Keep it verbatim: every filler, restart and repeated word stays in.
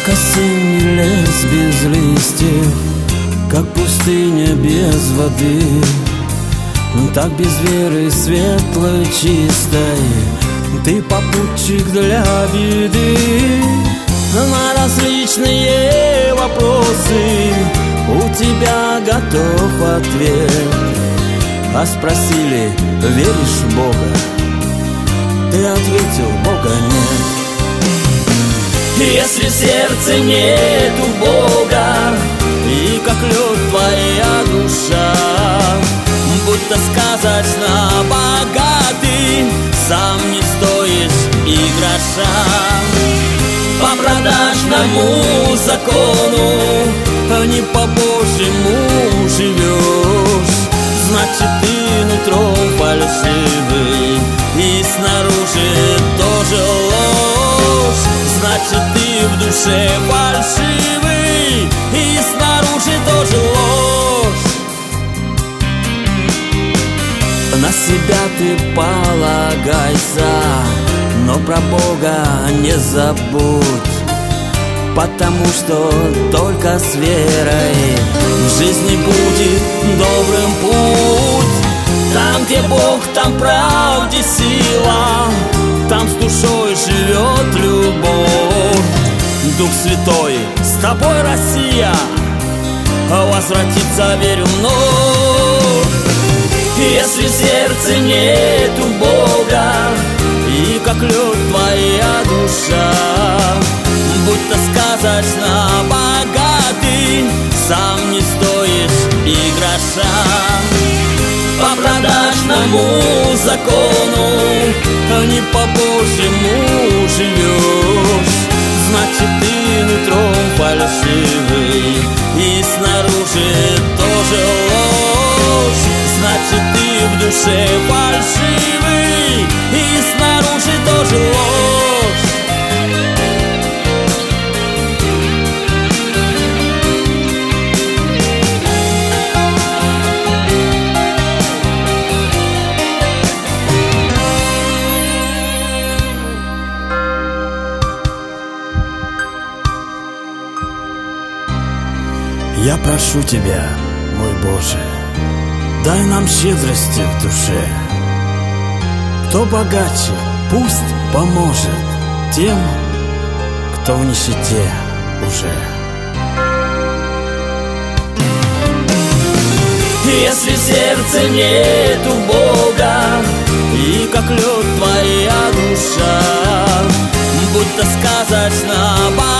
Как осенний лес без листьев, как пустыня без воды, так без веры светлой, чистой ты попутчик для беды. На различные вопросы у тебя готов ответ. А спросили, веришь в Бога? Ты ответил, Бога нет. Если в сердце нету Бога, и как лед твоя душа, будто сказочно богатый, сам не стоишь и гроша. По продажному закону, не по Божьему живешь, значит ты нутром фальшивый, и снаружи тоже ложь. Значит ты в душе фальшивый, и снаружи тоже ложь. На себя ты полагайся, но про Бога не забудь, потому что только с верой в жизни будет добрым путь. Там, где Бог, там правде сила, там с душой живет любовь. Дух Святой, с тобой, Россия, возвратится, верю, вновь. Если в сердце нету Бога, и как лед твоя душа, будто сказочно богатый, сам не стоишь и гроша. По продажному закону, не по Божьему живешь, значит ты нутром фальшивый, и снаружи тоже ложь. Значит ты в душе фальшивый, и снаружи тоже ложь. Я прошу Тебя, мой Боже, дай нам щедрости в душе. Кто богаче, пусть поможет тем, кто в нищете уже. Если в сердце нету Бога, и как лед твоя душа, будто сказочно богата,